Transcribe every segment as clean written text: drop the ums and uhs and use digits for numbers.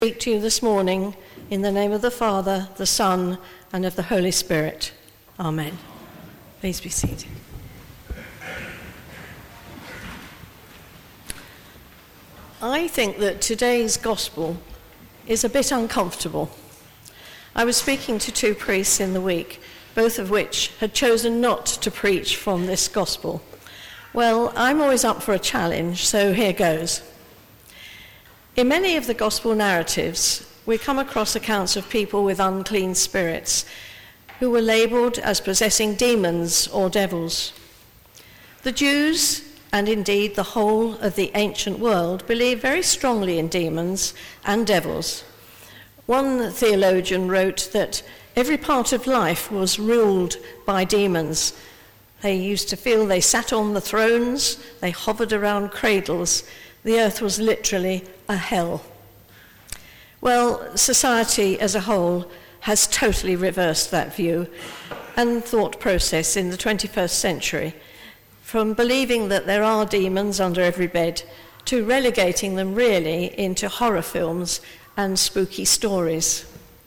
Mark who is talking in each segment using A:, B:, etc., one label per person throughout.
A: Speak to you this morning in the name of the Father, the Son, and of the Holy Spirit. Amen. Please be seated. I think that today's gospel is a bit uncomfortable. I was speaking to two priests in the week, both of which had chosen not to preach from this gospel. Well, I'm always up for a challenge, so here goes. In many of the gospel narratives, we come across accounts of people with unclean spirits who were labelled as possessing demons or devils. The Jews, and indeed the whole of the ancient world, believed very strongly in demons and devils. One theologian wrote that every part of life was ruled by demons. They used to feel they sat on the thrones, they hovered around cradles. The earth was literally a hell. Well, society as a whole has totally reversed that view and thought process in the 21st century, from believing that there are demons under every bed to relegating them really into horror films and spooky stories.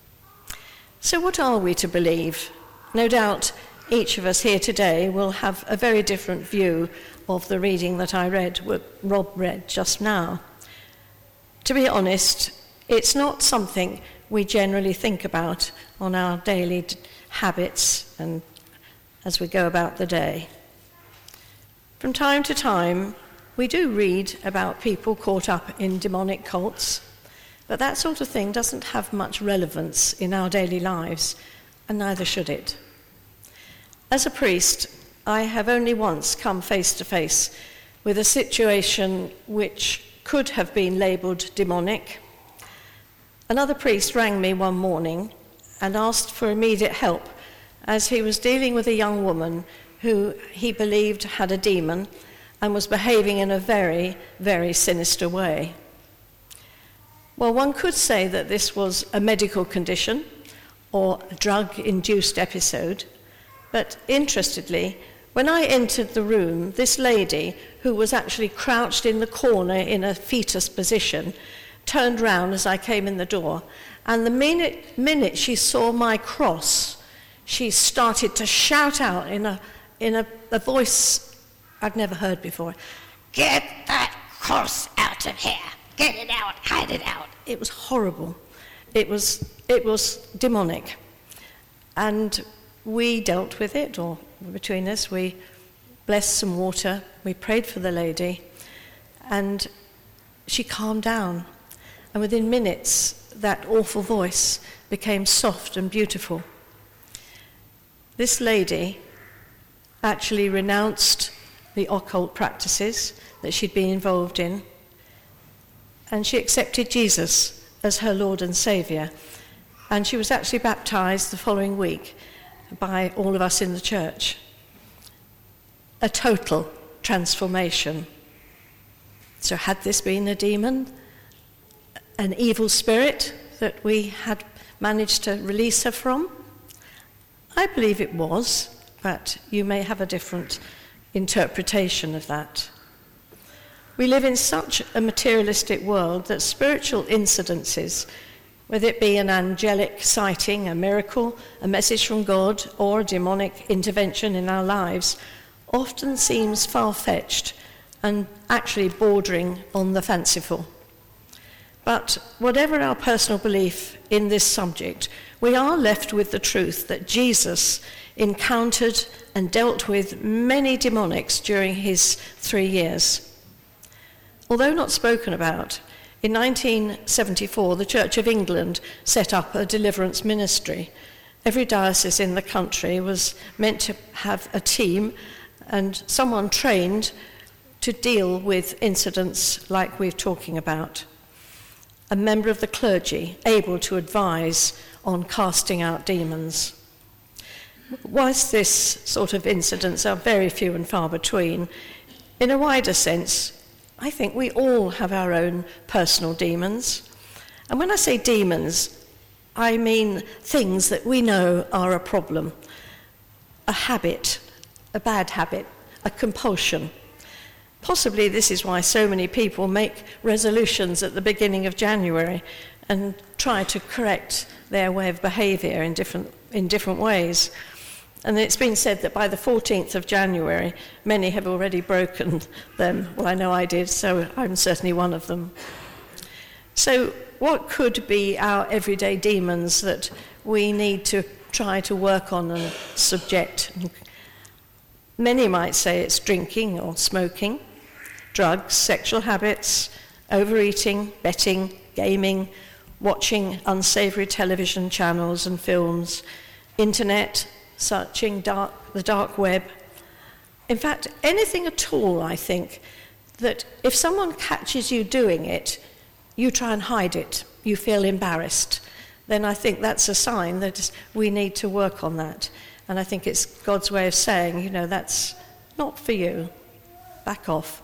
A: So what are we to believe? No doubt each of us here today will have a very different view of the reading that I read, what Rob read just now. To be honest, it's not something we generally think about on our daily habits and as we go about the day. From time to time, we do read about people caught up in demonic cults, but that sort of thing doesn't have much relevance in our daily lives, and neither should it. As a priest, I have only once come face to face with a situation which could have been labelled demonic. Another priest rang me one morning and asked for immediate help as he was dealing with a young woman who he believed had a demon and was behaving in a very, very sinister way. Well, one could say that this was a medical condition or a drug-induced episode, but interestedly, when I entered the room, this lady, who was actually crouched in the corner in a fetus position, turned round as I came in the door, and the minute she saw my cross, she started to shout out in a voice I'd never heard before, "Get that cross out of here! Get it out! Hide it out!" It was horrible. It was demonic. And we dealt with it, or between us, we blessed some water, we prayed for the lady, and she calmed down. And within minutes, that awful voice became soft and beautiful. This lady actually renounced the occult practices that she'd been involved in, and she accepted Jesus as her Lord and Saviour. And she was actually baptized the following week by all of us in the church. A total transformation. So had this been a demon, an evil spirit that we had managed to release her from? I believe it was, but you may have a different interpretation of that. We live in such a materialistic world that spiritual incidences, whether it be an angelic sighting, a miracle, a message from God, or a demonic intervention in our lives, often seems far-fetched and actually bordering on the fanciful. But whatever our personal belief in this subject, we are left with the truth that Jesus encountered and dealt with many demonics during his 3 years. Although not spoken about, in 1974, the Church of England set up a deliverance ministry. Every diocese in the country was meant to have a team and someone trained to deal with incidents like we're talking about. A member of the clergy able to advise on casting out demons. Whilst this sort of incidents are very few and far between, in a wider sense, I think we all have our own personal demons. And when I say demons, I mean things that we know are a problem. A habit, a bad habit, a compulsion. Possibly this is why so many people make resolutions at the beginning of January and try to correct their way of behaviour in different ways. And it's been said that by the 14th of January, many have already broken them. Well, I know I did, so I'm certainly one of them. So what could be our everyday demons that we need to try to work on and subject? Many might say it's drinking or smoking, drugs, sexual habits, overeating, betting, gaming, watching unsavoury television channels and films, internet, searching the dark web. In fact, anything at all, I think, that if someone catches you doing it, you try and hide it, you feel embarrassed, then I think that's a sign that we need to work on that. And I think it's God's way of saying, that's not for you. Back off.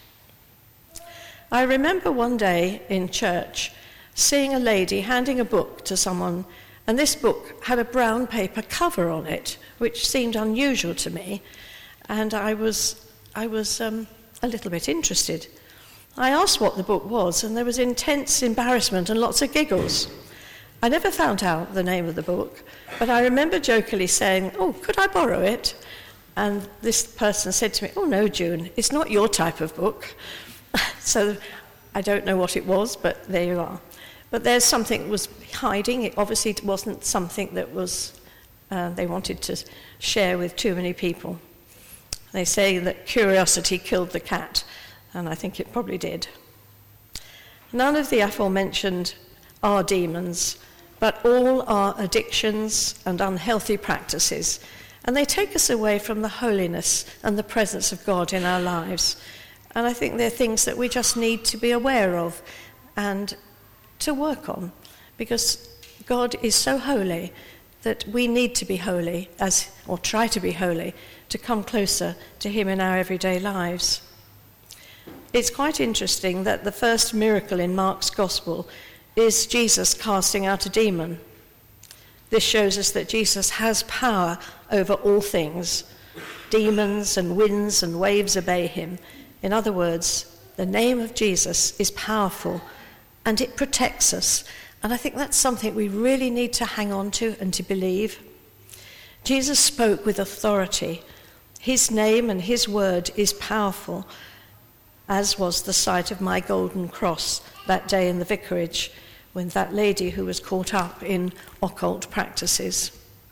A: I remember one day in church seeing a lady handing a book to someone, and this book had a brown paper cover on it, which seemed unusual to me, and I was a little bit interested. I asked what the book was, and there was intense embarrassment and lots of giggles. I never found out the name of the book, but I remember jokingly saying, "Oh, could I borrow it?" And this person said to me, "Oh no, June, it's not your type of book." So I don't know what it was, but there you are. But there's something that was hiding. It obviously wasn't something that was they wanted to share with too many people. They say that curiosity killed the cat, and I think it probably did. None of the aforementioned are demons, but all are addictions and unhealthy practices, and they take us away from the holiness and the presence of God in our lives. And I think they're things that we just need to be aware of and to work on, because God is so holy that we need to be holy, or try to be holy, to come closer to him in our everyday lives. It's quite interesting that the first miracle in Mark's Gospel is Jesus casting out a demon. This shows us that Jesus has power over all things. Demons and winds and waves obey him. In other words, the name of Jesus is powerful and it protects us. And I think that's something we really need to hang on to and to believe. Jesus spoke with authority. His name and his word is powerful, as was the sight of my golden cross that day in the vicarage when that lady who was caught up in occult practices.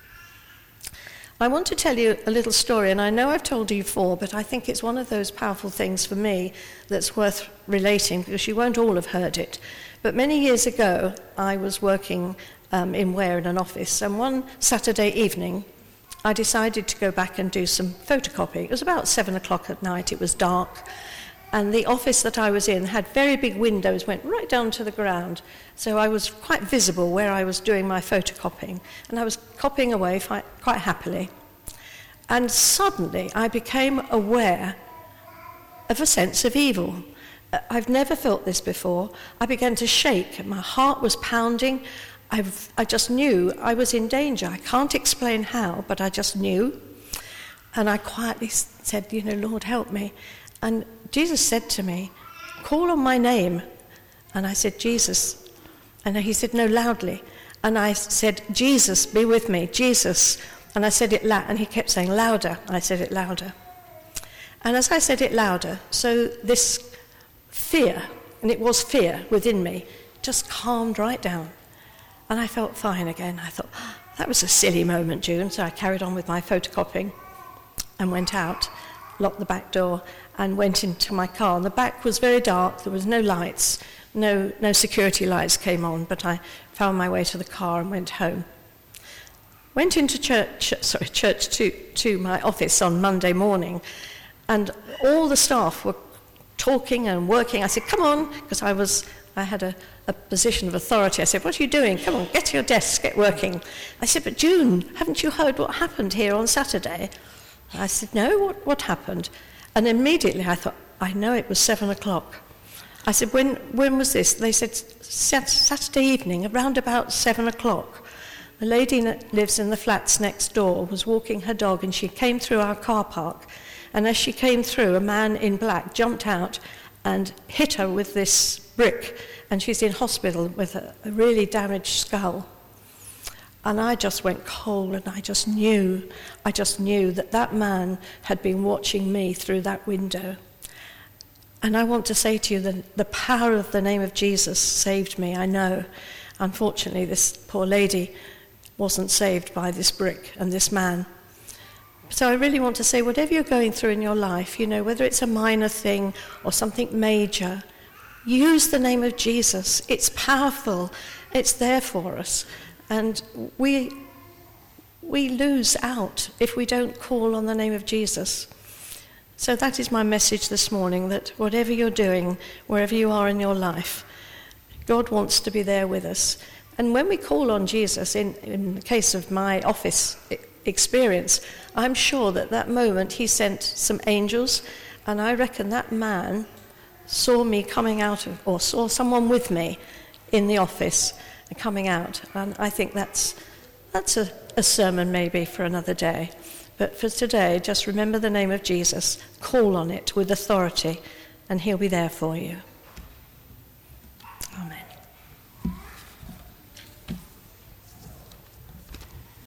A: I want to tell you a little story, and I know I've told you before, but I think it's one of those powerful things for me that's worth relating, because you won't all have heard it. But many years ago, I was working in Ware in an office, and one Saturday evening, I decided to go back and do some photocopying. It was about 7 o'clock at night, it was dark, and the office that I was in had very big windows, went right down to the ground, so I was quite visible where I was doing my photocopying, and I was copying away quite happily. And suddenly I became aware of a sense of evil. I've never felt this before. I began to shake, my heart was pounding. I just knew I was in danger. I can't explain how, but I just knew. And I quietly said, Lord, help me. And Jesus said to me, call on my name. And I said, Jesus. And he said, no, loudly. And I said, Jesus, be with me, Jesus. And I said it loud, and he kept saying louder. I said it louder. And as I said it louder, so this fear, and it was fear within me, just calmed right down. And I felt fine again. I thought, that was a silly moment, June. So I carried on with my photocopying and went out, locked the back door, and went into my car. And the back was very dark. There was no lights. No security lights came on, but I found my way to the car and went home. Went into church to my office on Monday morning, and all the staff were talking and working. I said, come on, because I had a position of authority. I said, what are you doing? Come on, get to your desks, get working. I said, but June, haven't you heard what happened here on Saturday? I said, no, what happened? And immediately I thought, I know it was 7 o'clock. I said, when was this? They said, Saturday evening, around about 7 o'clock. The lady that lives in the flats next door was walking her dog, and she came through our car park. And as she came through, a man in black jumped out and hit her with this brick, and she's in hospital with a really damaged skull. And I just went cold, and I just knew that that man had been watching me through that window. And I want to say to you that the power of the name of Jesus saved me, I know. Unfortunately, this poor lady wasn't saved by this brick and this man. So I really want to say, whatever you're going through in your life, whether it's a minor thing or something major, use the name of Jesus. It's powerful. It's there for us. And we lose out if we don't call on the name of Jesus. So that is my message this morning, that whatever you're doing, wherever you are in your life, God wants to be there with us. And when we call on Jesus, in the case of my office experience, I'm sure that moment he sent some angels, and I reckon that man saw me coming out of, or saw someone with me in the office coming out. And I think that's a sermon maybe for another day. But for today, just remember the name of Jesus, call on it with authority, and he'll be there for you.